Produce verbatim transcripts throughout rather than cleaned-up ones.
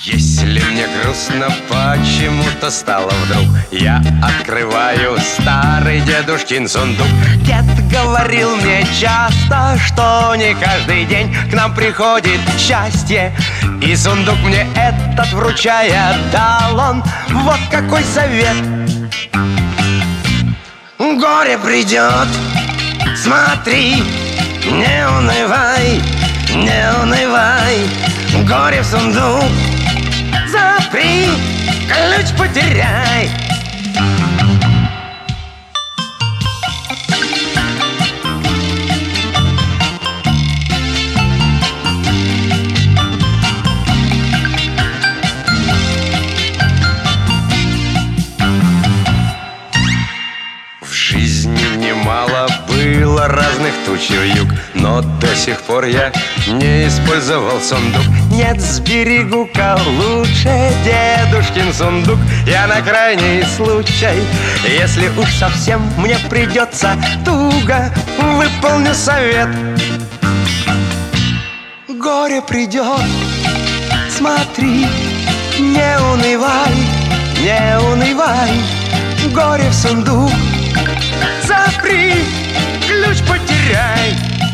Если мне грустно почему-то стало вдруг, я открываю старый дедушкин сундук. Дед говорил мне часто, что не каждый день к нам приходит счастье. И сундук мне этот вручая дал он вот какой совет. Горе придет, смотри, не унывай, не унывай. Горе в сундук запри, ключ потеряй. В жизни немало было разных туч и вьюг, но до сих пор я не использовал сундук. Нет, сберегу-ка лучше дедушкин сундук я на крайний случай. Если уж совсем мне придется туго, выполню совет. Горе придет, смотри, не унывай, не унывай. Горе в сундук запри, ключ потеряй.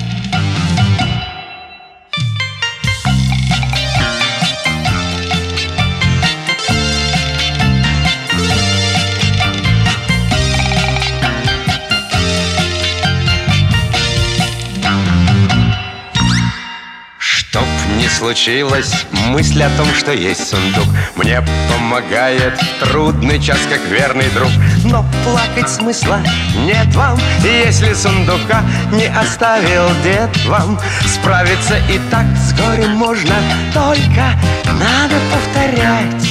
Чтоб не случилось, мысль о том, что есть сундук, мне помогает в трудный час, как верный друг. Но плакать смысла нет вам, если сундука не оставил дед вам. Справиться и так с горем можно, только надо повторять.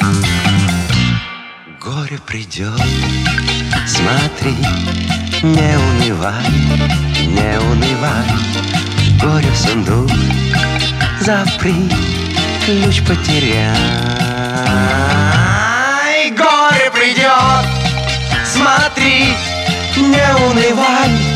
Горе придет, смотри, не унывай, не унывай. Горе в сундук запри, ключ потеряй. Горе придет, смотри, не унывай.